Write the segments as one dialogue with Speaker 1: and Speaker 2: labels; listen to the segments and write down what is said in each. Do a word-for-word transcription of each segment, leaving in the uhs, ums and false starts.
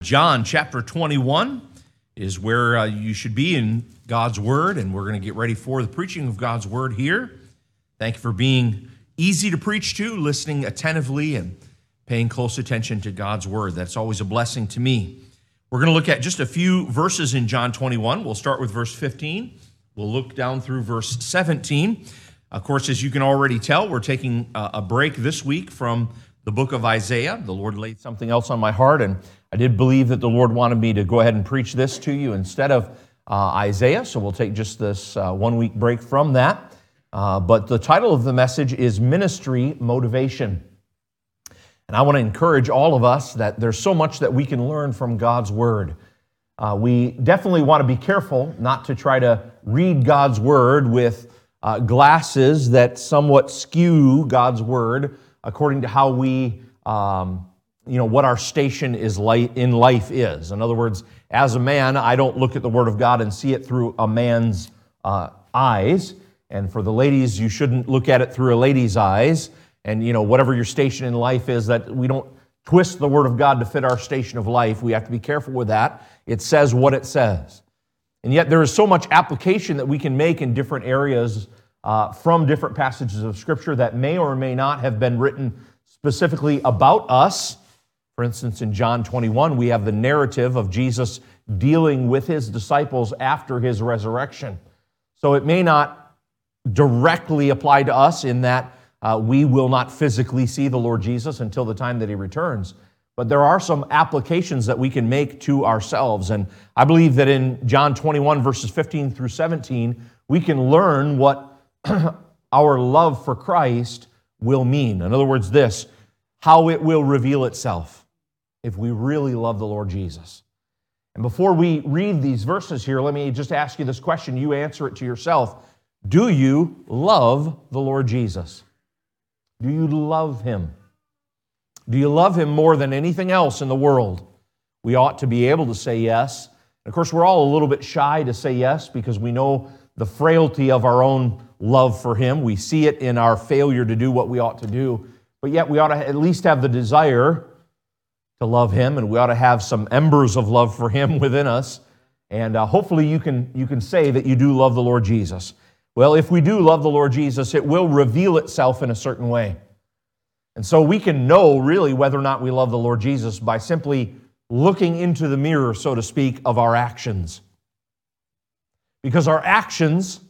Speaker 1: John chapter twenty-one is where uh, you should be in God's Word, and we're going to get ready for the preaching of God's Word here. Thank you for being easy to preach to, listening attentively, and paying close attention to God's Word. That's always a blessing to me. We're going to look at just a few verses in John twenty-one. We'll start with verse fifteen. We'll look down through verse seventeen. Of course, as you can already tell, we're taking a break this week from the book of Isaiah. The Lord laid something else on my heart, and I did believe that the Lord wanted me to go ahead and preach this to you instead of uh, Isaiah, so we'll take just this uh, one-week break from that. Uh, but the title of the message is Ministry Motivation. And I want to encourage all of us that there's so much that we can learn from God's Word. Uh, we definitely want to be careful not to try to read God's Word with uh, glasses that somewhat skew God's Word according to how we, um, you know, what our station is light in life is. In other words, as a man, I don't look at the Word of God and see it through a man's uh, eyes. And for the ladies, you shouldn't look at it through a lady's eyes. And, you know, whatever your station in life is, that we don't twist the Word of God to fit our station of life. We have to be careful with that. It says what it says. And yet there is so much application that we can make in different areas uh, from different passages of Scripture that may or may not have been written specifically about us. For instance, in John twenty-one, we have the narrative of Jesus dealing with his disciples after his resurrection. So it may not directly apply to us in that uh, we will not physically see the Lord Jesus until the time that he returns. But there are some applications that we can make to ourselves. And I believe that in John twenty-one, verses fifteen through seventeen, we can learn what our love for Christ will mean. In other words, this, how it will reveal itself if we really love the Lord Jesus. And before we read these verses here, let me just ask you this question. You answer it to yourself. Do you love the Lord Jesus? Do you love him? Do you love him more than anything else in the world? We ought to be able to say yes. And of course, we're all a little bit shy to say yes because we know the frailty of our own love for him. We see it in our failure to do what we ought to do. But yet we ought to at least have the desire to love him, and we ought to have some embers of love for him within us. And uh, hopefully you can, you can say that you do love the Lord Jesus. Well, if we do love the Lord Jesus, it will reveal itself in a certain way. And so we can know really whether or not we love the Lord Jesus by simply looking into the mirror, so to speak, of our actions. Because our actions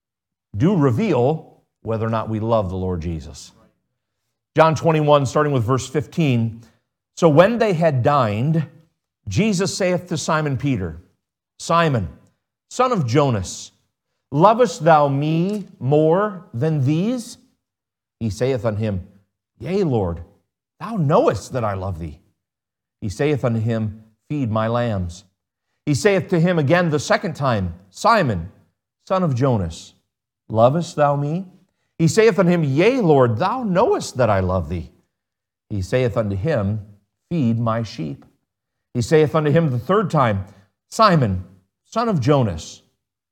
Speaker 1: do reveal whether or not we love the Lord Jesus. John twenty-one, starting with verse fifteen. So when they had dined, Jesus saith to Simon Peter, Simon, son of Jonas, lovest thou me more than these? He saith unto him, Yea, Lord, thou knowest that I love thee. He saith unto him, Feed my lambs. He saith to him again the second time, Simon, son of Jonas, lovest thou me? He saith unto him, Yea, Lord, thou knowest that I love thee. He saith unto him, Feed my sheep. He saith unto him the third time, Simon, son of Jonas,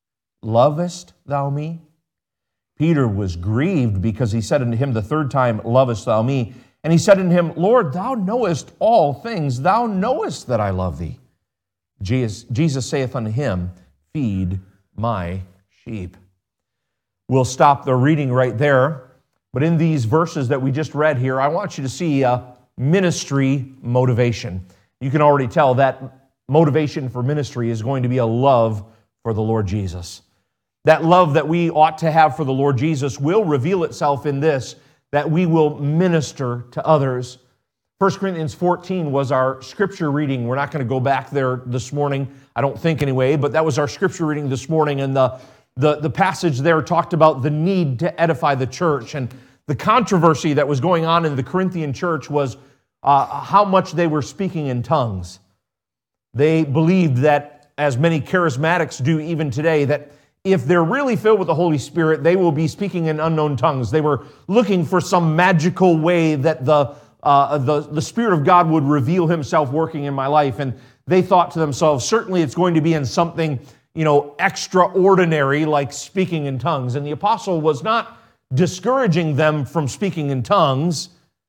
Speaker 1: lovest thou me? Peter was grieved because he said unto him the third time, Lovest thou me? And he said unto him, Lord, thou knowest all things. Thou knowest that I love thee. Jesus, Jesus saith unto him, Feed my sheep. We'll stop the reading right there. But in these verses that we just read here, I want you to see uh, ministry motivation. You can already tell that motivation for ministry is going to be a love for the Lord Jesus. That love that we ought to have for the Lord Jesus will reveal itself in this, that we will minister to others. First Corinthians fourteen was our scripture reading. We're not going to go back there this morning, I don't think anyway, but that was our scripture reading this morning, and the, the, the passage there talked about the need to edify the church, and the controversy that was going on in the Corinthian church was uh, how much they were speaking in tongues. They believed that, as many charismatics do even today, that if they're really filled with the Holy Spirit, they will be speaking in unknown tongues. They were looking for some magical way that the, uh, the, the Spirit of God would reveal himself working in my life. And they thought to themselves, certainly it's going to be in something, you know, extraordinary like speaking in tongues. And the apostle was not discouraging them from speaking in tongues,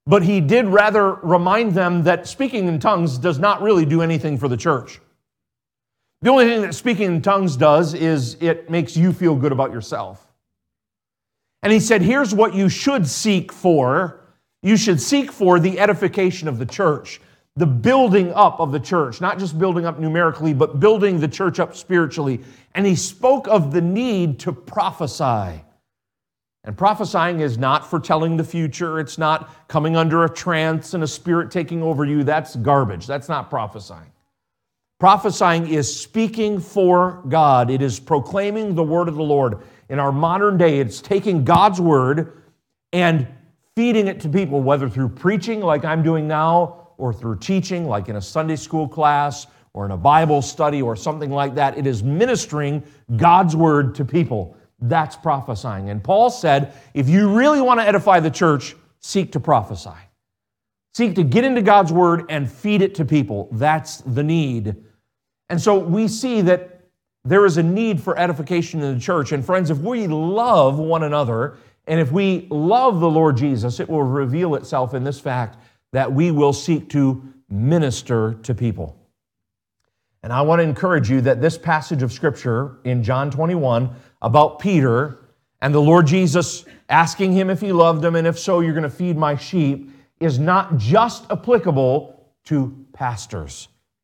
Speaker 2: but he did rather remind them that speaking in tongues does not really do anything for the church. The only thing that speaking in tongues does is it makes you feel good about yourself. And he said, here's what you should seek for. You should seek for the edification of the church, the building up of the church, not just building up numerically, but building the church up spiritually. And he spoke of the need to prophesy. And prophesying is not foretelling the future. It's not coming under a trance and a spirit taking over you. That's garbage. That's not prophesying. Prophesying is speaking for God. It is proclaiming the word of the Lord. In our modern day, it's taking God's word and feeding it to people, whether through preaching like I'm doing now, or through teaching like in a Sunday school class, or in a Bible study, or something like that. It is ministering God's word to people. That's prophesying. And Paul said, if you really want to edify the church, seek to prophesy. Seek to get into God's word and feed it to people. That's the need. And so we see that there is a need for edification in the church. And friends, if we love one another, and if we love the Lord Jesus, it will reveal itself in this fact that we will seek to minister to people. And I want to encourage you that this passage of Scripture in John twenty-one about Peter and the Lord Jesus asking him if he loved him, and if so, you're going to feed my sheep, is not just applicable to pastors.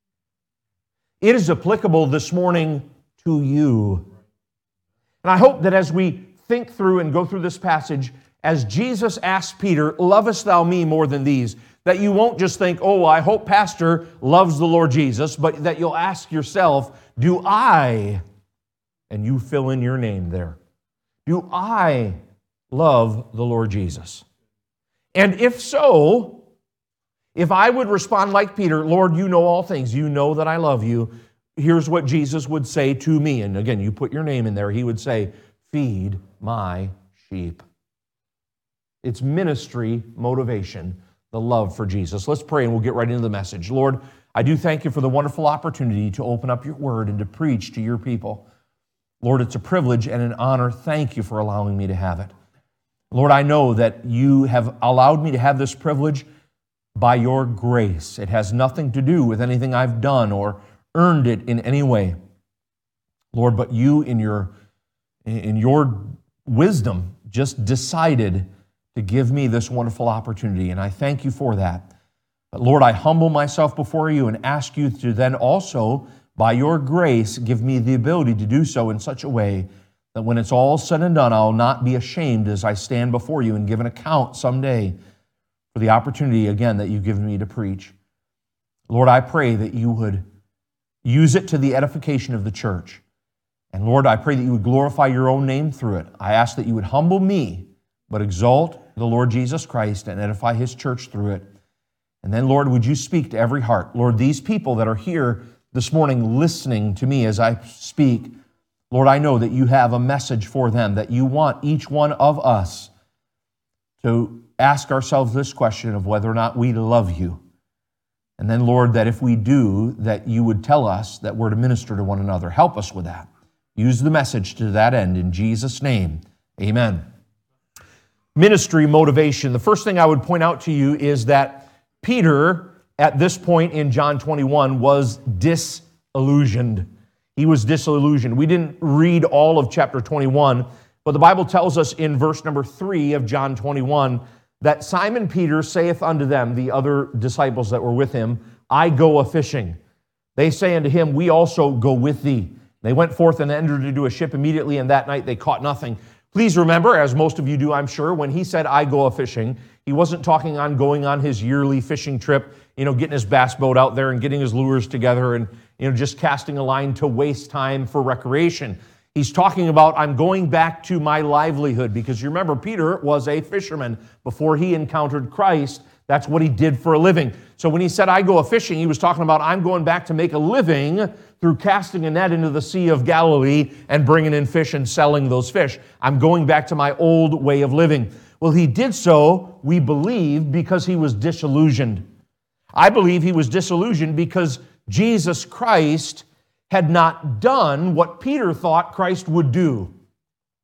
Speaker 2: It is applicable this morning to you. And I hope that as we think through and go through this passage, as Jesus asked Peter, lovest thou me more than these? That you won't just think, oh, I hope pastor loves the Lord Jesus, but that you'll ask yourself, do I, and you fill in your name there, do I love the Lord Jesus? And if so, if I would respond like Peter, Lord, you know all things, you know that I love you, here's what Jesus would say to me. And again, you put your name in there. He would say, feed my sheep. It's ministry motivation, the love for Jesus. Let's pray and we'll get right into the message. Lord, I do thank you for the wonderful opportunity to open up your word and to preach to your people. Lord, it's a privilege and an honor. Thank you for allowing me to have it. Lord, I know that you have allowed me to have this privilege by your grace. It has nothing to do with anything I've done or earned it in any way. Lord, but you in your, in your wisdom just decided to give me this wonderful opportunity, and I thank you for that. But Lord, I humble myself before you and ask you to then also, by your grace, give me the ability to do so in such a way that when it's all said and done, I'll not be ashamed as I stand before you and give an account someday for the opportunity, again, that you've given me to preach. Lord, I pray that you would use it to the edification of the church. And Lord, I pray that you would glorify your own name through it. I ask that you would humble me, but exalt the Lord Jesus Christ and edify his church through it. And then, Lord, would you speak to every heart? Lord, these people that are here this morning listening to me as I speak, Lord, I know that you have a message for them, that you want each one of us to ask ourselves this question of whether or not we love you. And then, Lord, that if we do, that you would tell us that we're to minister to one another. Help us with that. Use the message to that end. In Jesus' name, amen. Ministry motivation. The first thing I would point out to you is that Peter, at this point in John twenty-one, was disillusioned. He was disillusioned. We didn't read all of chapter twenty-one, but the Bible tells us in verse number three of John twenty-one that Simon Peter saith unto them, the other disciples that were with him, I go a-fishing. They say unto him, we also go with thee. They went forth and entered into a ship immediately, and that night they caught nothing. Please remember, as most of you do, I'm sure, when he said, I go a-fishing, he wasn't talking on going on his yearly fishing trip, you know, getting his bass boat out there and getting his lures together and, you know, just casting a line to waste time for recreation. He's talking about, I'm going back to my livelihood, because you remember, Peter was a fisherman before he encountered Christ. That's what he did for a living. So when he said, I go a-fishing, he was talking about, I'm going back to make a living through casting a net into the Sea of Galilee and bringing in fish and selling those fish. I'm going back to my old way of living. Well, he did so, we believe, because he was disillusioned. I believe he was disillusioned because Jesus Christ had not done what Peter thought Christ would do.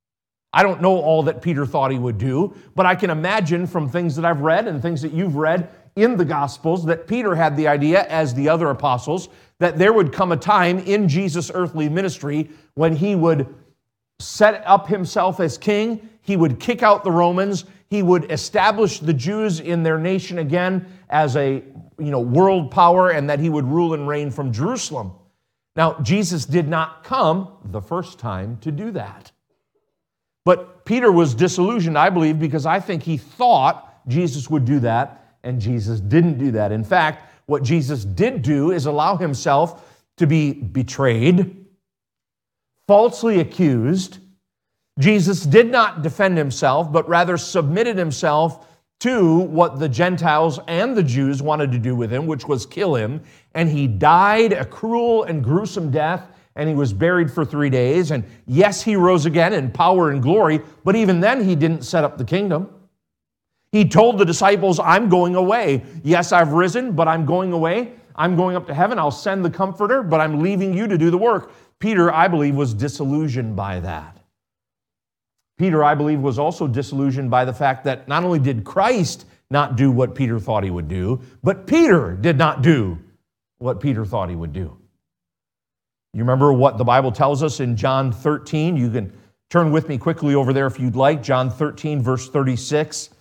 Speaker 2: I don't know all that Peter thought he would do, but I can imagine from things that I've read and things that you've read in the Gospels that Peter had the idea, as the other apostles, that there would come a time in Jesus' earthly ministry when he would set up himself as king, he would kick out the Romans, he would establish the Jews in their nation again as a you know, world power, and that he would rule and reign from Jerusalem. Now, Jesus did not come the first time to do that. But Peter was disillusioned, I believe, because I think he thought Jesus would do that, and Jesus didn't do that. In fact, what Jesus did do is allow himself to be betrayed, falsely accused. Jesus did not defend himself, but rather submitted himself to what the Gentiles and the Jews wanted to do with him, which was kill him. And he died a cruel and gruesome death, and he was buried for three days. And yes, he rose again in power and glory, but even then he didn't set up the kingdom. He told the disciples, I'm going away. Yes, I've risen, but I'm going away. I'm going up to heaven. I'll send the Comforter, but I'm leaving you to do the work. Peter, I believe, was disillusioned by that. Peter, I believe, was also disillusioned by the fact that not only did Christ not do what Peter thought he would do, but Peter did not do what Peter thought he would do. You remember what the Bible tells us in John thirteen? You can turn with me quickly over there if you'd like. John thirteen, verse thirty-six.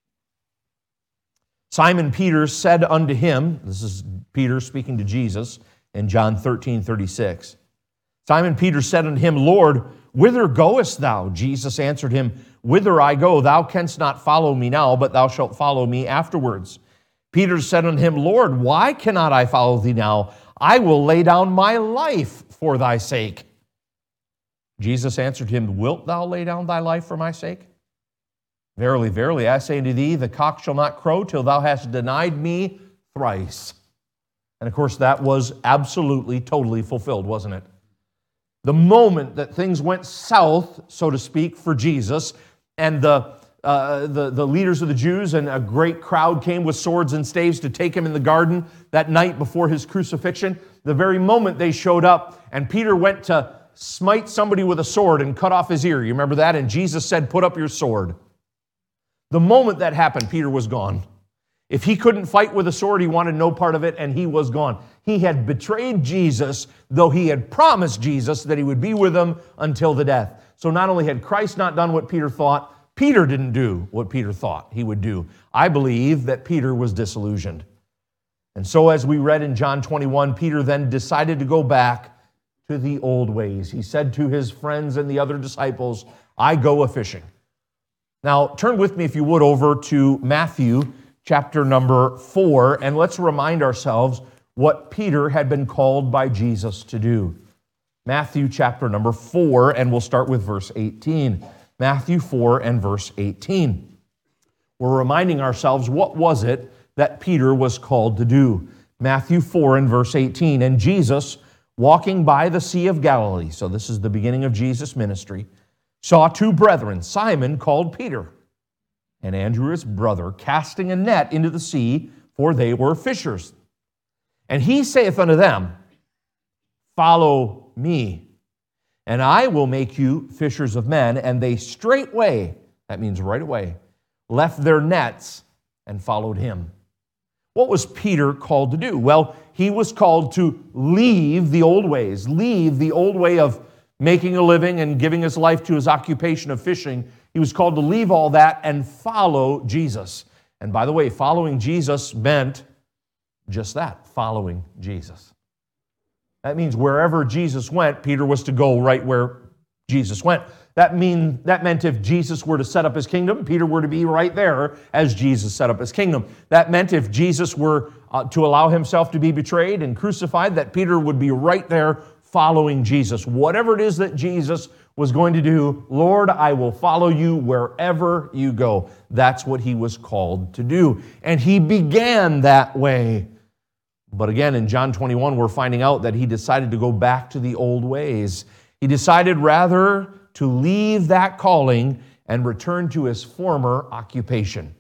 Speaker 2: Simon Peter said unto him, this is Peter speaking to Jesus in John thirteen, thirty-six. Simon Peter said unto him, Lord, whither goest thou? Jesus answered him, Whither I go, thou canst not follow me now, but thou shalt follow me afterwards. Peter said unto him, Lord, why cannot I follow thee now? I will lay down my life for thy sake. Jesus answered him, Wilt thou lay down thy life for my sake? Verily, verily, I say unto thee, the cock shall not crow till thou hast denied me thrice. And of course, that was absolutely, totally fulfilled, wasn't it? The moment that things went south, so to speak, for Jesus, and the, uh, the, the leaders of the Jews and a great crowd came with swords and staves to take him in the garden that night before his crucifixion, the very moment they showed up, and Peter went to smite somebody with a sword and cut off his ear. You remember that? And Jesus said, put up your sword. The moment that happened, Peter was gone. If he couldn't fight with a sword, he wanted no part of it, and he was gone. He had betrayed Jesus, though he had promised Jesus that he would be with him until the death. So not only had Christ not done what Peter thought, Peter didn't do what Peter thought he would do. I believe that Peter was disillusioned. And so as we read in John twenty-one, Peter then decided to go back to the old ways. He said to his friends and the other disciples, I go a-fishing. Now, turn with me, if you would, over to Matthew chapter number four, and let's remind ourselves what Peter had been called by Jesus to do. Matthew chapter number four, and we'll start with verse eighteen. Matthew four and verse eighteen. We're reminding ourselves, what was it that Peter was called to do? Matthew four and verse eighteen. And Jesus, walking by the Sea of Galilee, so this is the beginning of Jesus' ministry, saw two brethren, Simon called Peter, and Andrew his brother, casting a net into the sea, for they were fishers. And he saith unto them, Follow me, and I will make you fishers of men. And they straightway, that means right away, left their nets and followed him. What was Peter called to do? Well, he was called to leave the old ways, leave the old way of making a living and giving his life to his occupation of fishing. He was called to leave all that and follow Jesus. And by the way, following Jesus meant just that, following Jesus. That means wherever Jesus went, Peter was to go right where Jesus went. That mean, that meant if Jesus were to set up his kingdom, Peter were to be right there as Jesus set up his kingdom. That meant if Jesus were uh, to allow himself to be betrayed and crucified, that Peter would be right there following Jesus. Whatever it is that Jesus was going to do, Lord, I will follow you wherever you go. That's what he was called to do. And he began that way. But again, in John twenty-one, we're finding out that he decided to go back to the old ways. He decided rather to leave that calling and return to his former occupation.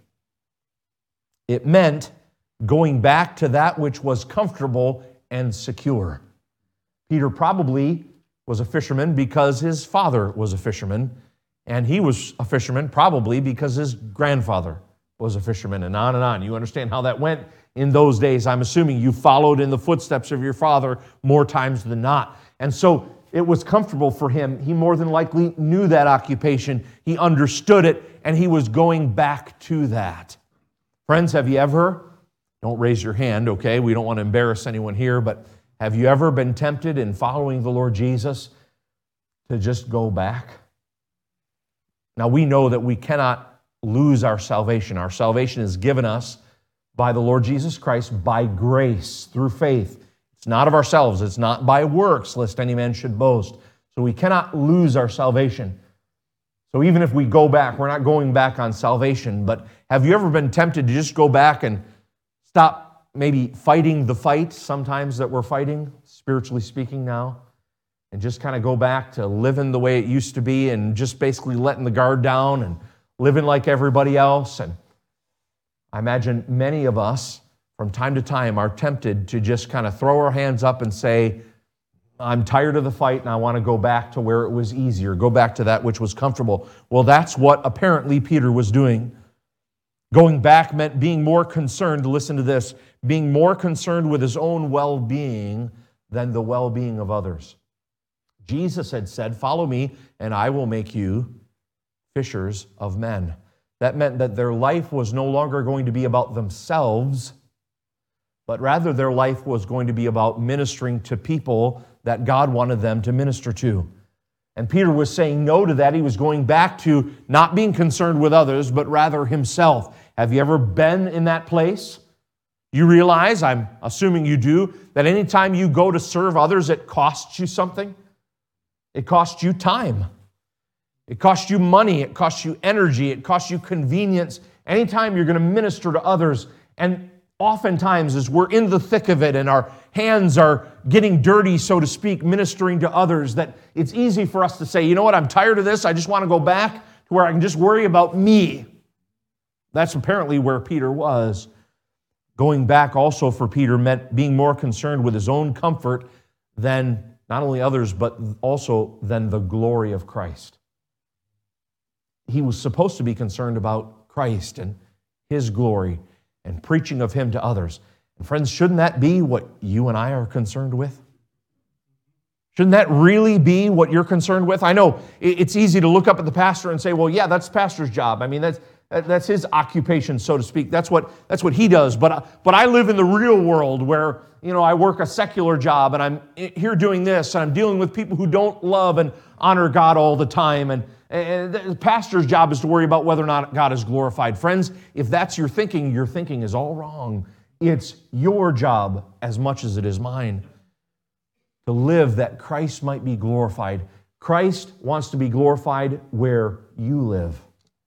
Speaker 2: It meant going back to that which was comfortable and secure. Peter probably was a fisherman because his father was a fisherman, And he was a fisherman probably because his grandfather was a fisherman, and on and on. You understand how that went in those days. I'm assuming you followed in the footsteps of your father more times than not. And so it was comfortable for him. He more than likely knew that occupation. He understood it, and he was going back to that. Friends, have you ever, don't raise your hand, okay? We don't want to embarrass anyone here, but have you ever been tempted in following the Lord Jesus to just go back? Now, we know that we cannot lose our salvation. Our salvation is given us by the Lord Jesus Christ by grace through faith. It's not of ourselves. It's not by works, lest any man should boast. So we cannot lose our salvation. So even if we go back, we're not going back on salvation. But have you ever been tempted to just go back and stop maybe fighting the fight sometimes that we're fighting, spiritually speaking now, and just kind of go back to living the way it used to be and just basically letting the guard down and living like everybody else? And I imagine many of us from time to time are tempted to just kind of throw our hands up and say, I'm tired of the fight and I want to go back to where it was easier, go back to that which was comfortable. Well, that's what apparently Peter was doing. Going back meant being more concerned, listen to this, being more concerned with his own well-being than the well-being of others. Jesus had said, follow me and I will make you fishers of men. That meant that their life was no longer going to be about themselves, but rather their life was going to be about ministering to people that God wanted them to minister to. And Peter was saying no to that. He was going back to not being concerned with others, but rather himself. Have you ever been in that place? You realize, I'm assuming you do, that anytime you go to serve others, it costs you something. It costs you time. It costs you money. It costs you energy. It costs you convenience. Anytime you're going to minister to others, and oftentimes as we're in the thick of it and our hands are getting dirty, so to speak, ministering to others, that it's easy for us to say, you know what, I'm tired of this. I just want to go back to where I can just worry about me. That's apparently where Peter was. Going back also for Peter meant being more concerned with his own comfort than not only others, but also than the glory of Christ. He was supposed to be concerned about Christ and His glory and preaching of Him to others. And friends, shouldn't that be what you and I are concerned with? Shouldn't that really be what you're concerned with? I know it's easy to look up at the pastor and say, well, yeah, that's the pastor's job. I mean, that's that's his occupation, so to speak. That's what that's what he does. But, but I live in the real world where, you know, I work a secular job and I'm here doing this and I'm dealing with people who don't love and honor God all the time. And, and the pastor's job is to worry about whether or not God is glorified. Friends, if that's your thinking, your thinking is all wrong. It's your job as much as it is mine to live that Christ might be glorified. Christ wants to be glorified where you live.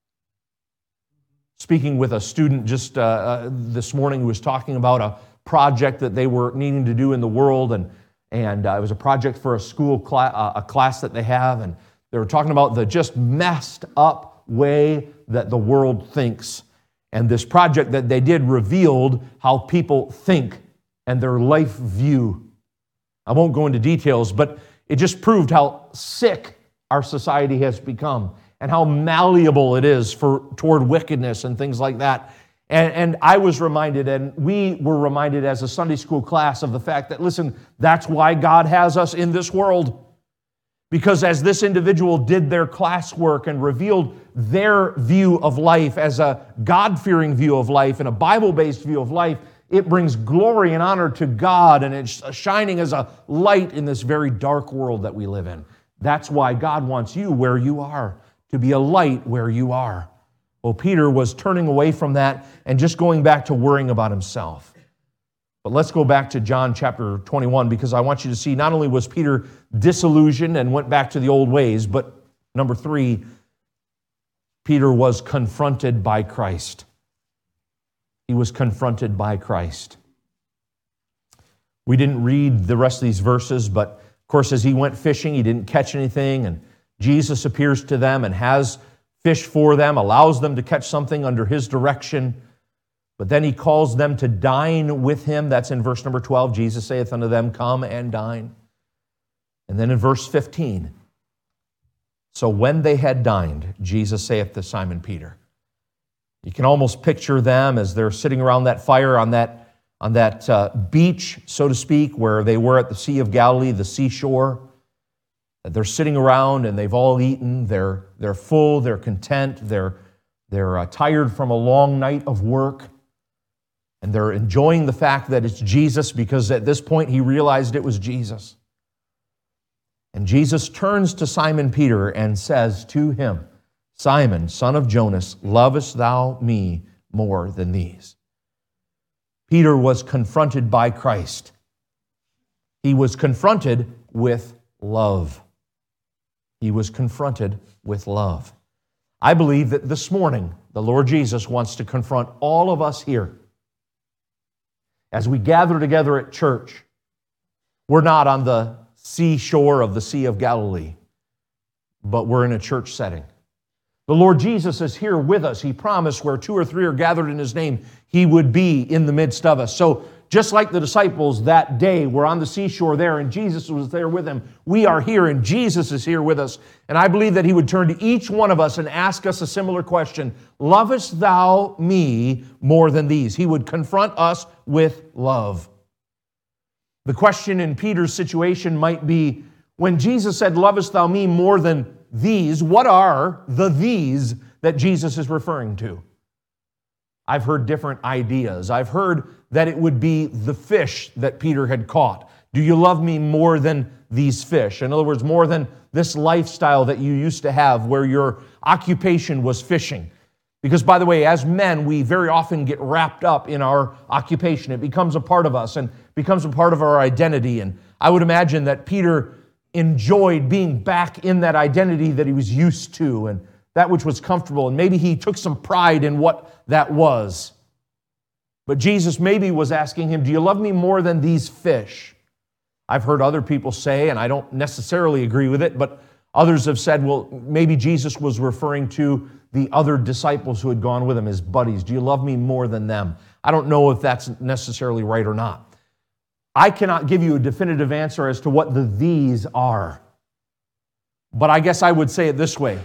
Speaker 2: Speaking with a student just uh, uh, this morning who was talking about a project that they were needing to do in the world, and and uh, it was a project for a school class, uh, a class that they have, and they were talking about the just messed up way that the world thinks. And this project that they did revealed how people think and their life view. I won't go into details, but it just proved how sick our society has become and how malleable it is for toward wickedness and things like that. And, and I was reminded, and we were reminded as a Sunday school class of the fact that, listen, that's why God has us in this world. Because as this individual did their classwork and revealed their view of life as a God-fearing view of life and a Bible-based view of life, it brings glory and honor to God, and it's shining as a light in this very dark world that we live in. That's why God wants you where you are, to be a light where you are. Well, Peter was turning away from that and just going back to worrying about himself. But let's go back to John chapter twenty-one, because I want you to see not only was Peter disillusioned and went back to the old ways, but number three, Peter was confronted by Christ. He was confronted by Christ. We didn't read the rest of these verses, but of course, as he went fishing, he didn't catch anything, and Jesus appears to them and has fish for them, allows them to catch something under his direction. But then he calls them to dine with him. That's in verse number twelve. Jesus saith unto them, come and dine. And then in verse fifteen, So when they had dined, Jesus saith to Simon Peter. You can almost picture them as they're sitting around that fire on that, on that uh, beach, so to speak, where they were at the Sea of Galilee, the seashore. They're sitting around and they've all eaten. They're, they're full, they're content, they're, they're uh, tired from a long night of work. And they're enjoying the fact that it's Jesus, because at this point he realized it was Jesus. And Jesus turns to Simon Peter and says to him, Simon, son of Jonas, lovest thou me more than these? Peter was confronted by Christ. He was confronted with love. He was confronted with love. I believe that this morning the Lord Jesus wants to confront all of us here. As we gather together at church, we're not on the seashore of the Sea of Galilee, but we're in a church setting. The Lord Jesus is here with us. He promised where two or three are gathered in His name, He would be in the midst of us. So just like the disciples that day were on the seashore there and Jesus was there with them, we are here and Jesus is here with us. And I believe that He would turn to each one of us and ask us a similar question. Lovest thou me more than these? He would confront us with love. The question in Peter's situation might be, when Jesus said, lovest thou me more than these, what are the these that Jesus is referring to? I've heard different ideas. I've heard that it would be the fish that Peter had caught. Do you love me more than these fish? In other words, more than this lifestyle that you used to have where your occupation was fishing. Because, by the way, as men, we very often get wrapped up in our occupation. It becomes a part of us and becomes a part of our identity. And I would imagine that Peter enjoyed being back in that identity that he was used to and that which was comfortable. And maybe he took some pride in what that was. But Jesus maybe was asking him, do you love me more than these fish? I've heard other people say, and I don't necessarily agree with it, but others have said, well, maybe Jesus was referring to the other disciples who had gone with him, his buddies. Do you love me more than them? I don't know if that's necessarily right or not. I cannot give you a definitive answer as to what the these are. But I guess I would say it this way.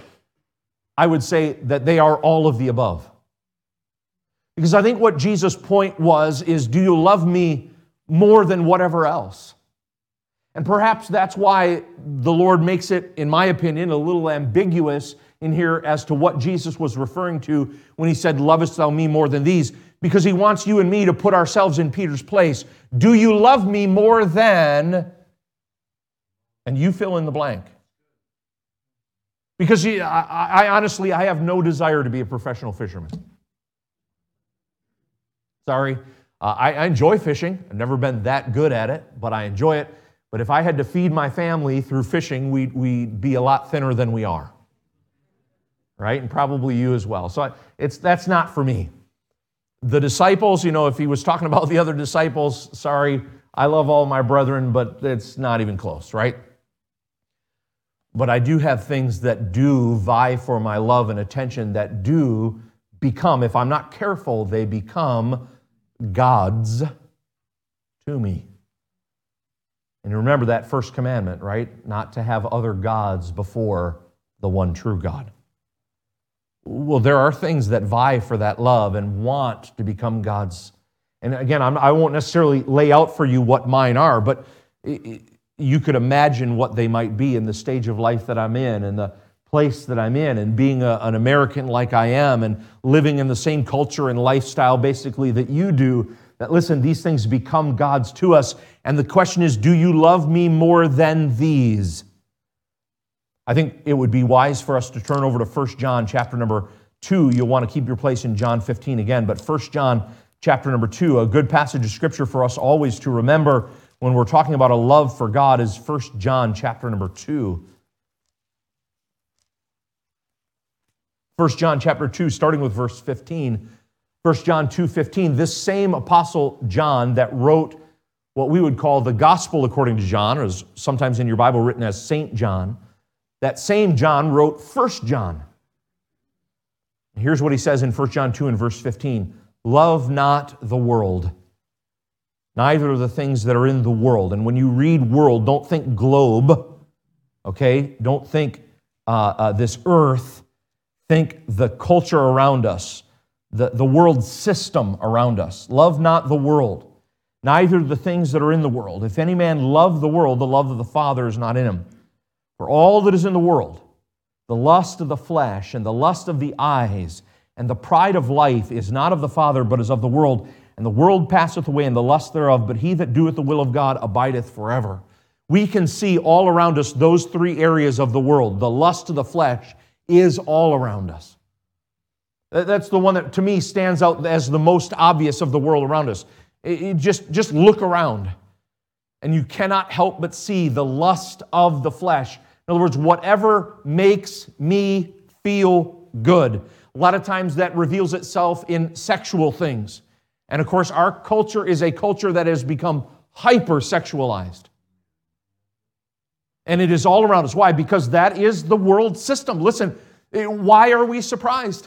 Speaker 2: I would say that they are all of the above. Because I think what Jesus' point was is, do you love me more than whatever else? And perhaps that's why the Lord makes it, in my opinion, a little ambiguous in here as to what Jesus was referring to when He said, lovest thou me more than these? Because He wants you and me to put ourselves in Peter's place. Do you love me more than... And you fill in the blank. Because I, I honestly, I have no desire to be a professional fisherman. Sorry. Uh, I, I enjoy fishing. I've never been that good at it, but I enjoy it. But if I had to feed my family through fishing, we'd, we'd be a lot thinner than we are. Right? And probably you as well. So it's that's not for me. The disciples, you know, if he was talking about the other disciples, sorry, I love all my brethren, but it's not even close, right? But I do have things that do vie for my love and attention that do become, if I'm not careful, they become gods to me. And remember that first commandment, right? Not to have other gods before the one true God. Well, there are things that vie for that love and want to become gods. And again, I'm, I won't necessarily lay out for you what mine are, but it, it, you could imagine what they might be in the stage of life that I'm in and the place that I'm in, and being a, an American like I am and living in the same culture and lifestyle basically that you do, that listen, these things become gods to us. And the question is, do you love me more than these? I think it would be wise for us to turn over to First John chapter number two. You'll want to keep your place in John fifteen again, but First John chapter number two, a good passage of Scripture for us always to remember when we're talking about a love for God is First John chapter number two. First John chapter two, starting with verse fifteen. First John two fifteen, this same apostle John that wrote what we would call the Gospel according to John, or is sometimes in your Bible written as Saint John, that same John wrote First John. Here's what he says in First John two and verse fifteen. Love not the world, neither the things that are in the world. And when you read world, don't think globe, okay? Don't think uh, uh, this earth, think the culture around us, the, the world system around us. Love not the world, neither the things that are in the world. If any man love the world, the love of the Father is not in him. For all that is in the world, the lust of the flesh and the lust of the eyes and the pride of life is not of the Father, but is of the world. And the world passeth away and the lust thereof, but he that doeth the will of God abideth forever. We can see all around us those three areas of the world. The lust of the flesh is all around us. That's the one that, to me, stands out as the most obvious of the world around us. It, it just, just look around, and you cannot help but see the lust of the flesh. In other words, whatever makes me feel good. A lot of times that reveals itself in sexual things. And of course, our culture is a culture that has become hyper-sexualized. And it is all around us. Why? Because that is the world system. Listen, why are we surprised?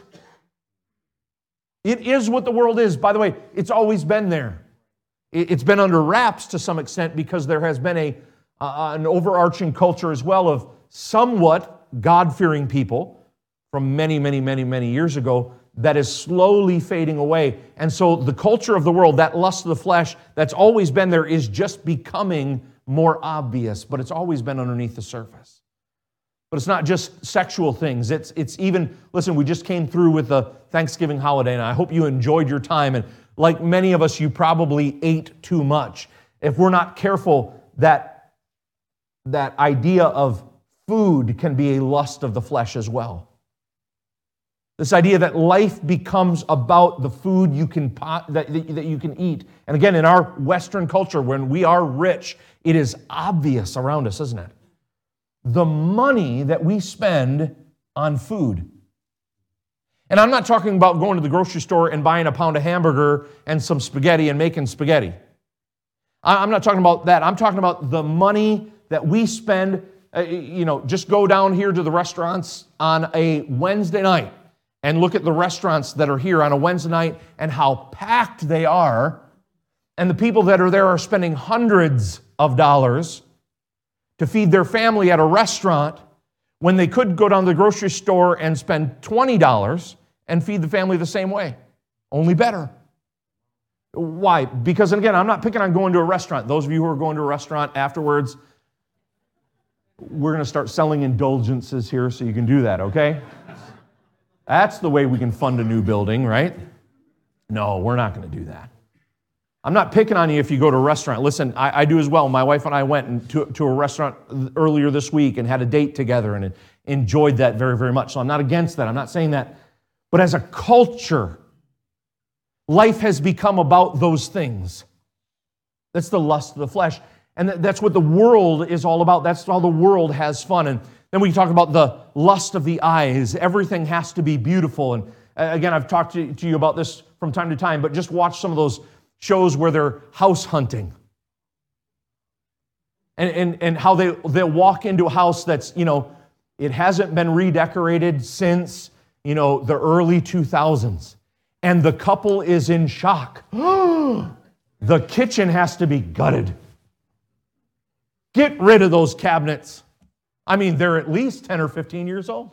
Speaker 2: It is what the world is. By the way, it's always been there. It's been under wraps to some extent because there has been a uh, an overarching culture as well of somewhat God-fearing people from many, many, many, many years ago that is slowly fading away. And so the culture of the world, that lust of the flesh that's always been there, is just becoming more obvious, but it's always been underneath the surface. But it's not just sexual things. It's it's even, listen, we just came through with the Thanksgiving holiday, and I hope you enjoyed your time. And like many of us, you probably ate too much. If we're not careful, that, that idea of food can be a lust of the flesh as well. This idea that life becomes about the food you can pot, that, that you can eat. And again, in our Western culture, when we are rich, it is obvious around us, isn't it? The money that we spend on food. And I'm not talking about going to the grocery store and buying a pound of hamburger and some spaghetti and making spaghetti. I'm not talking about that. I'm talking about the money that we spend. Uh, you know, just go down here to the restaurants on a Wednesday night and look at the restaurants that are here on a Wednesday night and how packed they are. And the people that are there are spending hundreds of dollars to feed their family at a restaurant when they could go down to the grocery store and spend twenty dollars and feed the family the same way, only better. Why? Because, and again, I'm not picking on going to a restaurant. Those of you who are going to a restaurant afterwards, we're going to start selling indulgences here so you can do that, okay? That's the way we can fund a new building, right? No, we're not going to do that. I'm not picking on you if you go to a restaurant. Listen, I, I do as well. My wife and I went to, to a restaurant earlier this week and had a date together and enjoyed that very, very much. So I'm not against that. I'm not saying that. But as a culture, life has become about those things. That's the lust of the flesh. And that's what the world is all about. That's how the world has fun. And then we talk about the lust of the eyes. Everything has to be beautiful. And again, I've talked to, to you about this from time to time, but just watch some of those shows where they're house hunting. And, and, and how they, they'll walk into a house that's, you know, it hasn't been redecorated since, you know, the early two thousands. And the couple is in shock. The kitchen has to be gutted. Get rid of those cabinets. I mean, they're at least ten or fifteen years old.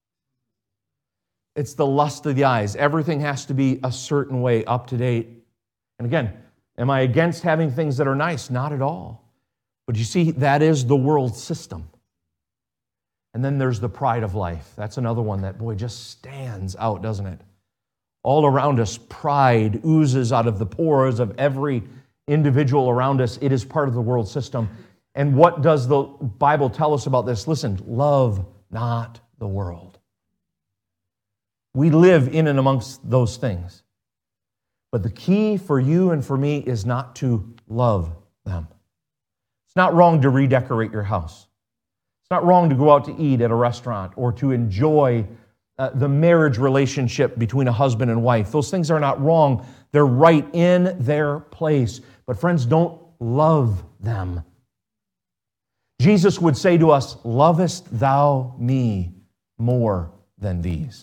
Speaker 2: It's the lust of the eyes. Everything has to be a certain way, up to date. And again, am I against having things that are nice? Not at all. But you see, that is the world system. And then there's the pride of life. That's another one that, boy, just stands out, doesn't it? All around us, pride oozes out of the pores of every individual around us. It is part of the world system. And what does the Bible tell us about this? Listen, love not the world. We live in and amongst those things. But the key for you and for me is not to love them. It's not wrong to redecorate your house. It's not wrong to go out to eat at a restaurant or to enjoy uh, the marriage relationship between a husband and wife. Those things are not wrong. They're right in their place. But friends, don't love them. Jesus would say to us, "Lovest thou me more than these?"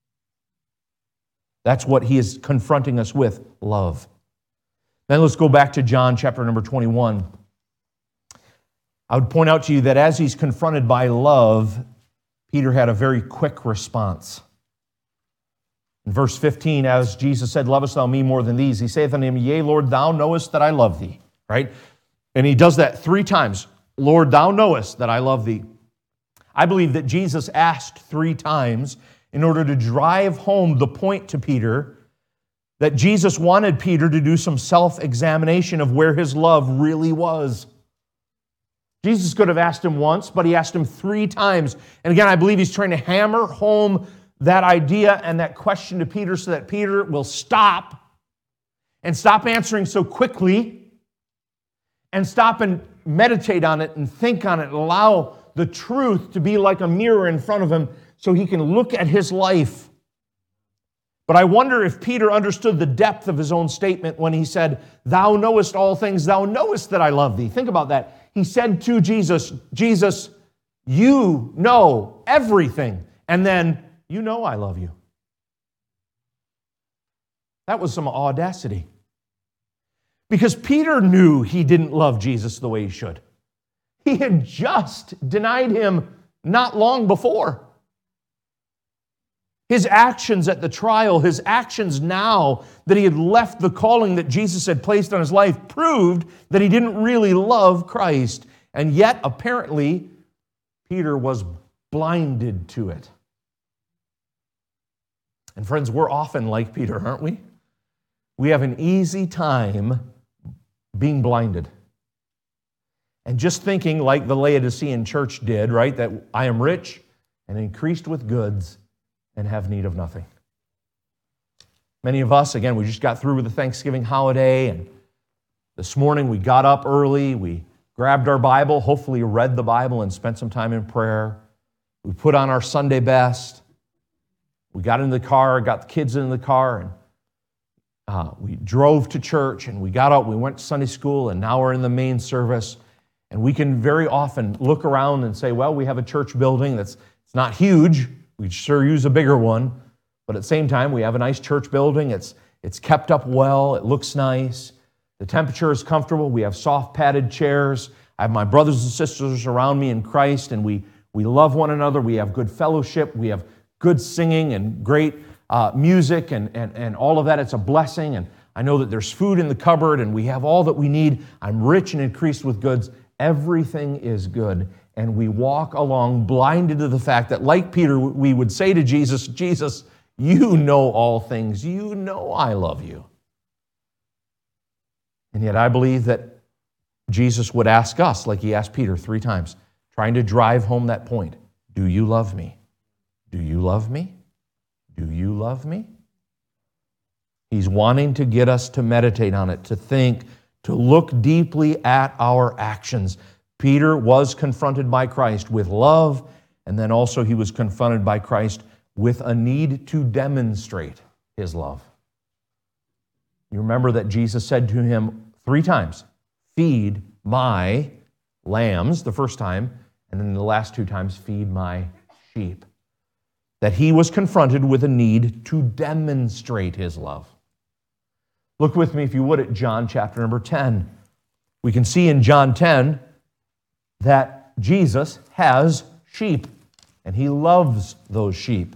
Speaker 2: That's what he is confronting us with, love. Then let's go back to John chapter number twenty-one. I would point out to you that as he's confronted by love, Peter had a very quick response. In verse fifteen, as Jesus said, "Lovest thou me more than these?" He saith unto him, "Yea, Lord, thou knowest that I love thee." Right? And he does that three times. "Lord, thou knowest that I love thee." I believe that Jesus asked three times in order to drive home the point to Peter that Jesus wanted Peter to do some self-examination of where his love really was. Jesus could have asked him once, but he asked him three times. And again, I believe he's trying to hammer home that idea and that question to Peter so that Peter will stop and stop answering so quickly and stop and meditate on it and think on it and allow the truth to be like a mirror in front of him so he can look at his life. But I wonder if Peter understood the depth of his own statement when he said, "Thou knowest all things, thou knowest that I love thee." Think about that. He said to Jesus, "Jesus, you know everything, and then you know I love you." That was some audacity. Because Peter knew he didn't love Jesus the way he should. He had just denied him not long before. His actions at the trial, his actions now that he had left the calling that Jesus had placed on his life proved that he didn't really love Christ. And yet, apparently, Peter was blinded to it. And friends, we're often like Peter, aren't we? We have an easy time being blinded. And just thinking like the Laodicean church did, right? That I am rich and increased with goods and have need of nothing. Many of us, again, we just got through with the Thanksgiving holiday, and this morning we got up early, we grabbed our Bible, hopefully read the Bible and spent some time in prayer. We put on our Sunday best. We got in the car, got the kids in the car, and uh, we drove to church, and we got out, we went to Sunday school, and now we're in the main service. And we can very often look around and say, well, we have a church building that's it's not huge. We sure use a bigger one. But at the same time, we have a nice church building. It's, it's kept up well. It looks nice. The temperature is comfortable. We have soft padded chairs. I have my brothers and sisters around me in Christ, and we, we love one another. We have good fellowship. We have good singing and great uh, music and, and, and all of that. It's a blessing. And I know that there's food in the cupboard, and we have all that we need. I'm rich and increased with goods. Everything is good, and we walk along blinded to the fact that, like Peter, we would say to Jesus, "Jesus, you know all things. You know I love you." And yet I believe that Jesus would ask us, like he asked Peter three times, trying to drive home that point. Do you love me? Do you love me? Do you love me? He's wanting to get us to meditate on it, to think, to look deeply at our actions. Peter was confronted by Christ with love, and then also he was confronted by Christ with a need to demonstrate his love. You remember that Jesus said to him three times, "Feed my lambs," the first time, and then the last two times, "Feed my sheep." That he was confronted with a need to demonstrate his love. Look with me, if you would, at John chapter number ten. We can see in John ten that Jesus has sheep, and he loves those sheep.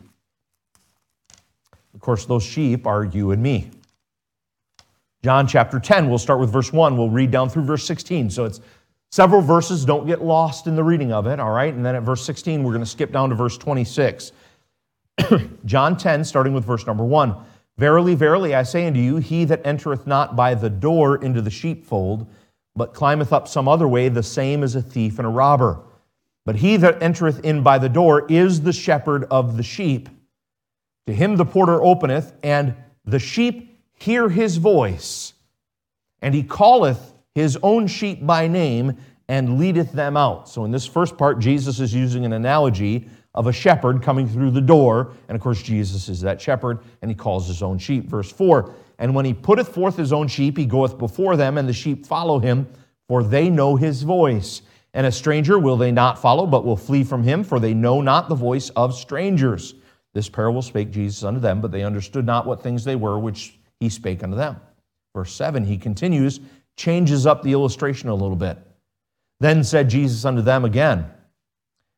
Speaker 2: Of course, those sheep are you and me. John chapter ten, we'll start with verse one. We'll read down through verse sixteen. So it's several verses. Don't get lost in the reading of it, all right? And then at verse sixteen, we're going to skip down to verse twenty-six. John ten, starting with verse number one. "Verily, verily, I say unto you, he that entereth not by the door into the sheepfold, but climbeth up some other way, the same is a thief and a robber. But he that entereth in by the door is the shepherd of the sheep. To him the porter openeth, and the sheep hear his voice. And he calleth his own sheep by name, and leadeth them out." So in this first part, Jesus is using an analogy of a shepherd coming through the door. And of course, Jesus is that shepherd, and he calls his own sheep. Verse four, "And when he putteth forth his own sheep, he goeth before them, and the sheep follow him, for they know his voice. And a stranger will they not follow, but will flee from him, for they know not the voice of strangers. This parable spake Jesus unto them, but they understood not what things they were which he spake unto them." Verse seven, he continues, changes up the illustration a little bit. "Then said Jesus unto them again,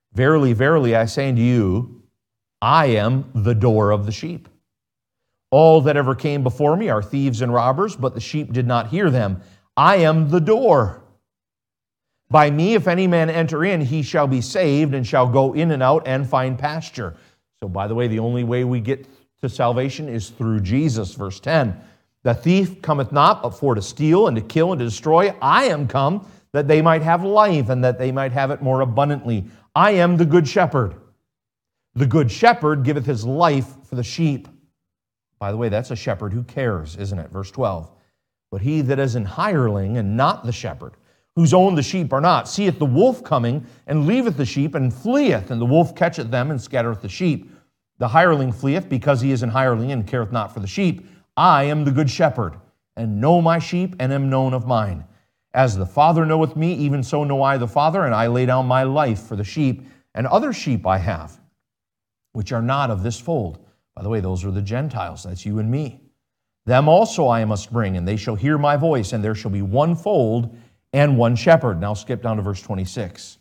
Speaker 2: Verily, verily, I say unto you, I am the door of the sheep. All that ever came before me are thieves and robbers, but the sheep did not hear them. I am the door. By me, if any man enter in, he shall be saved, and shall go in and out and find pasture. So, by the way, the only way we get to salvation is through Jesus. Verse ten, the thief cometh not but for to steal and to kill and to destroy. I am come that they might have life, and that they might have it more abundantly. I am the good shepherd. The good shepherd giveth his life for the sheep. By the way, that's a shepherd who cares, isn't it? Verse twelve. But he that is an hireling and not the shepherd, whose own the sheep are not, seeth the wolf coming, and leaveth the sheep, and fleeth, and the wolf catcheth them, and scattereth the sheep. The hireling fleeth, because he is an hireling, and careth not for the sheep. I am the good shepherd, and know my sheep, and am known of mine. As the Father knoweth me, even so know I the Father, and I lay down my life for the sheep. And other sheep I have, which are not of this fold. By the way, those are the Gentiles. That's you and me. Them also I must bring, and they shall hear my voice, and there shall be one fold and one shepherd. Now skip down to verse twenty-six.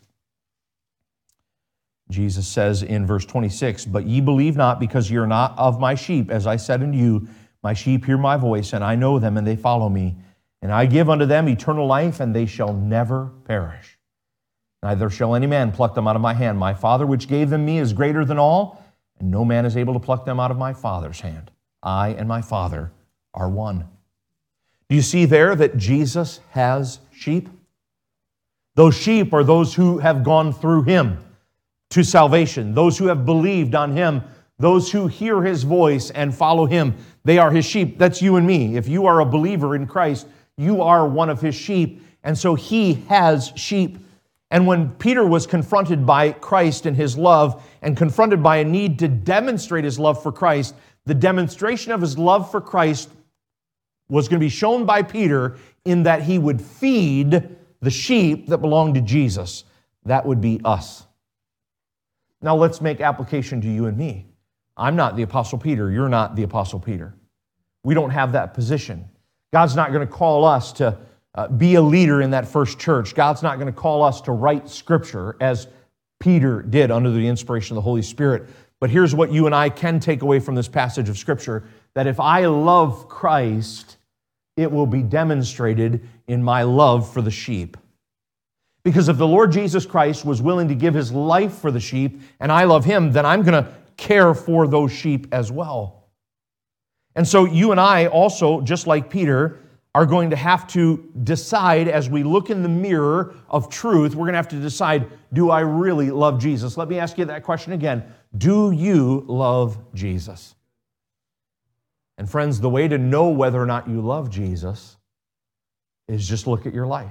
Speaker 2: Jesus says in verse twenty-six, But ye believe not, because ye are not of my sheep. As I said unto you, my sheep hear my voice, and I know them, and they follow me. And I give unto them eternal life, and they shall never perish. Neither shall any man pluck them out of my hand. My Father which gave them me is greater than all, and no man is able to pluck them out of my Father's hand. I and my Father are one. Do you see there that Jesus has sheep? Those sheep are those who have gone through him to salvation, those who have believed on him, those who hear his voice and follow him. They are his sheep. That's you and me. If you are a believer in Christ, you are one of his sheep, and so he has sheep. And when Peter was confronted by Christ and his love, and confronted by a need to demonstrate his love for Christ, the demonstration of his love for Christ was going to be shown by Peter in that he would feed the sheep that belonged to Jesus. That would be us. Now let's make application to you and me. I'm not the Apostle Peter. You're not the Apostle Peter. We don't have that position. God's not going to call us to uh, be a leader in that first church. God's not going to call us to write Scripture as Peter did under the inspiration of the Holy Spirit. But here's what you and I can take away from this passage of Scripture, that if I love Christ, it will be demonstrated in my love for the sheep. Because if the Lord Jesus Christ was willing to give his life for the sheep, and I love him, then I'm going to care for those sheep as well. And so you and I also, just like Peter, are going to have to decide as we look in the mirror of truth, we're going to have to decide, do I really love Jesus? Let me ask you that question again. Do you love Jesus? And friends, the way to know whether or not you love Jesus is just look at your life.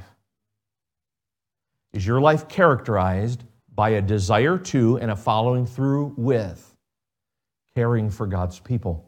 Speaker 2: Is your life characterized by a desire to and a following through with caring for God's people?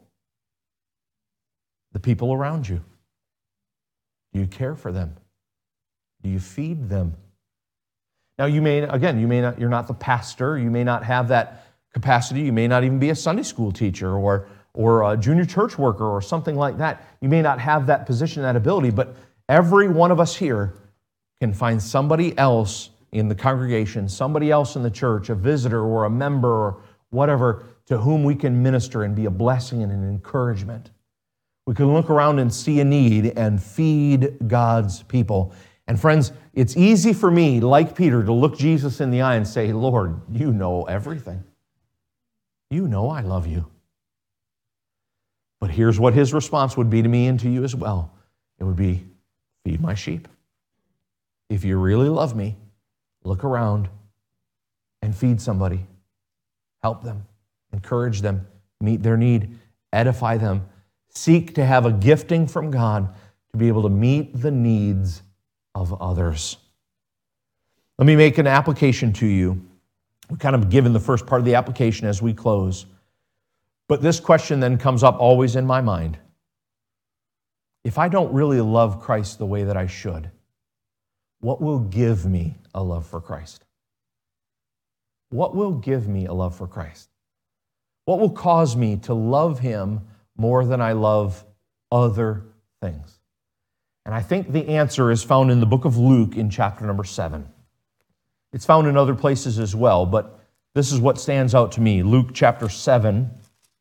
Speaker 2: The people around you. Do you care for them? Do you feed them? Now you may, again, you may not, you're not the pastor, you may not have that capacity, you may not even be a Sunday school teacher or, or a junior church worker or something like that. You may not have that position, that ability, but every one of us here can find somebody else in the congregation, somebody else in the church, a visitor or a member or whatever, to whom we can minister and be a blessing and an encouragement. We can look around and see a need and feed God's people. And friends, it's easy for me, like Peter, to look Jesus in the eye and say, Lord, you know everything. You know I love you. But here's what his response would be to me and to you as well. It would be, feed my sheep. If you really love me, look around and feed somebody. Help them, encourage them, meet their need, edify them. Seek to have a gifting from God to be able to meet the needs of others. Let me make an application to you. We've kind of given the first part of the application as we close. But this question then comes up always in my mind. If I don't really love Christ the way that I should, what will give me a love for Christ? What will give me a love for Christ? What will cause me to love him more than I love other things? And I think the answer is found in the book of Luke in chapter number seven. It's found in other places as well, but This is what stands out to me. Luke chapter seven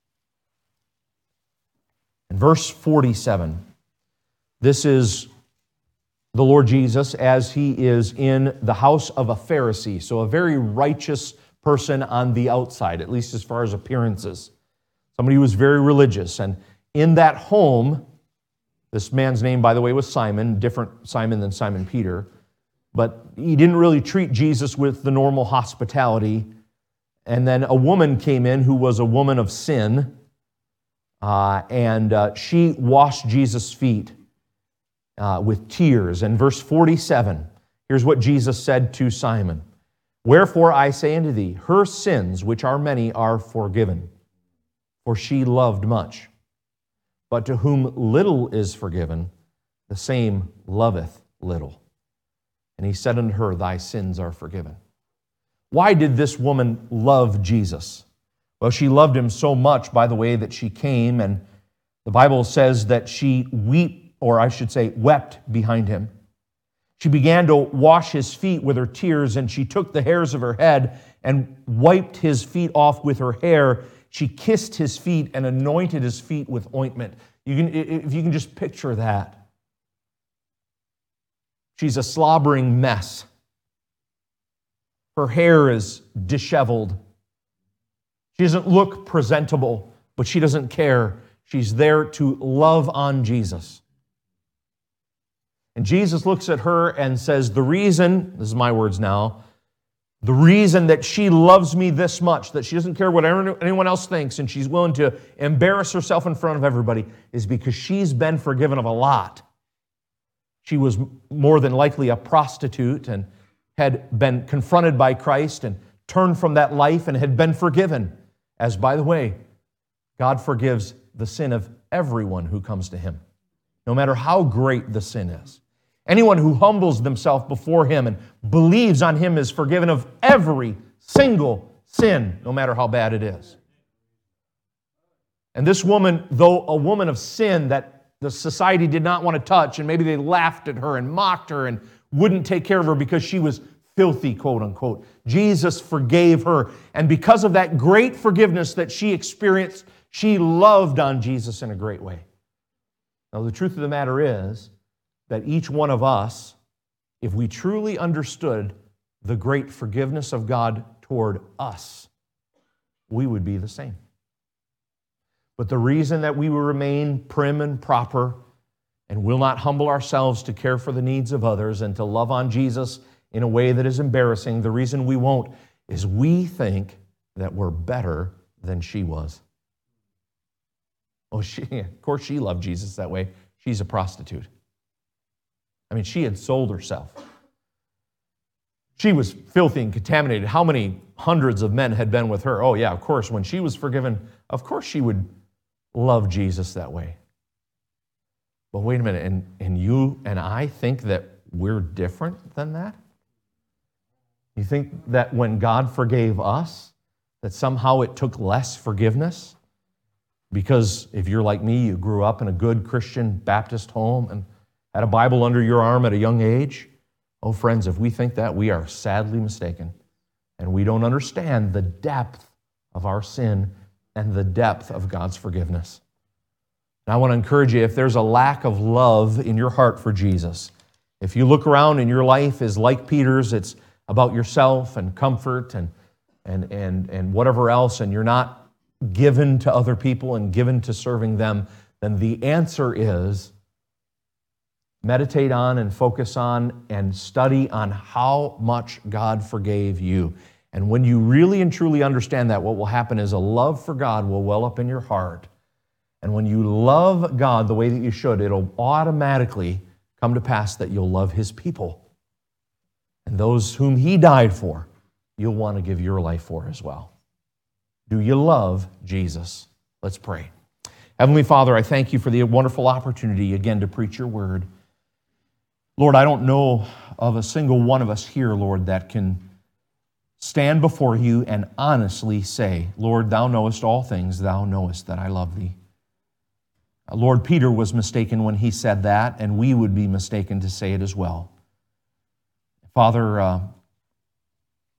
Speaker 2: and verse forty-seven. This is the Lord Jesus as he is in the house of a Pharisee, so a very righteous person on the outside, at least as far as appearances. Somebody who was very religious. And in that home, this man's name, by the way, was Simon, different Simon than Simon Peter, but he didn't really treat Jesus with the normal hospitality. And then a woman came in who was a woman of sin, uh, and uh, she washed Jesus' feet uh, with tears. And verse forty-seven, here's what Jesus said to Simon. Wherefore I say unto thee, her sins, which are many, are forgiven, for she loved much. But to whom little is forgiven, the same loveth little. And he said unto her, thy sins are forgiven. Why did this woman love Jesus? Well, she loved him so much, by the way, that she came, and the Bible says that she wept, or I should say, wept behind him. She began to wash his feet with her tears, and she took the hairs of her head and wiped his feet off with her hair. She kissed his feet and anointed his feet with ointment. You can, if you can just picture that. She's a slobbering mess. Her hair is disheveled. She doesn't look presentable, but she doesn't care. She's there to love on Jesus. And Jesus looks at her and says, the reason, this is my words now, the reason that she loves me this much, that she doesn't care what anyone else thinks, and she's willing to embarrass herself in front of everybody, is because she's been forgiven of a lot. She was more than likely a prostitute and had been confronted by Christ and turned from that life and had been forgiven. As, by the way, God forgives the sin of everyone who comes to Him, no matter how great the sin is. Anyone who humbles themselves before Him and believes on Him is forgiven of every single sin, no matter how bad it is. And this woman, though a woman of sin that the society did not want to touch, and maybe they laughed at her and mocked her and wouldn't take care of her because she was filthy, quote unquote, Jesus forgave her. And because of that great forgiveness that she experienced, she loved on Jesus in a great way. Now, the truth of the matter is that each one of us, if we truly understood the great forgiveness of God toward us, we would be the same. But the reason that we will remain prim and proper and will not humble ourselves to care for the needs of others and to love on Jesus in a way that is embarrassing, the reason we won't is we think that we're better than she was. Oh, she, of course she loved Jesus that way. She's a prostitute. I mean, she had sold herself. She was filthy and contaminated. How many hundreds of men had been with her? Oh, yeah, of course. When she was forgiven, of course she would love Jesus that way. But wait a minute, and, and you and I think that we're different than that? You think that when God forgave us, that somehow it took less forgiveness? Because if you're like me, you grew up in a good Christian Baptist home and had a Bible under your arm at a young age. Oh, friends, if we think that, we are sadly mistaken. And we don't understand the depth of our sin and the depth of God's forgiveness. And I want to encourage you, if there's a lack of love in your heart for Jesus, if you look around and your life is like Peter's, it's about yourself and comfort and, and, and, and whatever else, and you're not given to other people and given to serving them, then the answer is meditate on and focus on and study on how much God forgave you. And when you really and truly understand that, what will happen is a love for God will well up in your heart. And when you love God the way that you should, it'll automatically come to pass that you'll love His people. And those whom He died for, you'll want to give your life for as well. Do you love Jesus? Let's pray. Heavenly Father, I thank You for the wonderful opportunity again to preach Your word. Lord, I don't know of a single one of us here, Lord, that can stand before You and honestly say, Lord, Thou knowest all things, Thou knowest that I love Thee. Lord, Peter was mistaken when he said that, and we would be mistaken to say it as well. Father, uh,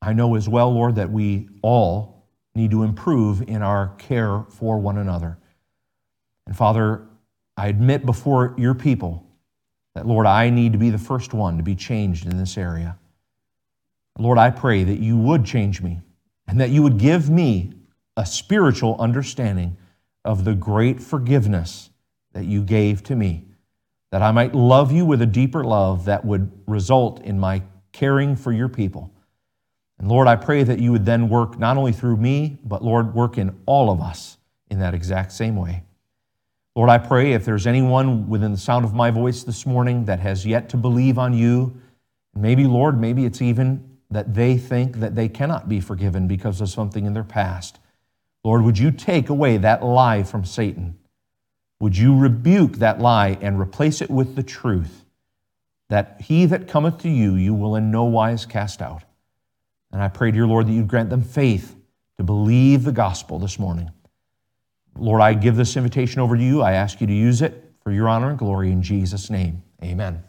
Speaker 2: I know as well, Lord, that we all need to improve in our care for one another. And Father, I admit before your people that, Lord, I need to be the first one to be changed in this area. Lord, I pray that you would change me and that you would give me a spiritual understanding of the great forgiveness that you gave to me, that I might love you with a deeper love that would result in my caring for your people. And Lord, I pray that you would then work not only through me, but Lord, work in all of us in that exact same way. Lord, I pray if there's anyone within the sound of my voice this morning that has yet to believe on you, maybe, Lord, maybe it's even that they think that they cannot be forgiven because of something in their past. Lord, would you take away that lie from Satan? Would you rebuke that lie and replace it with the truth that he that cometh to you, you will in no wise cast out? And I pray, dear Lord, that you'd grant them faith to believe the gospel this morning. Lord, I give this invitation over to you. I ask you to use it for your honor and glory in Jesus' name. Amen.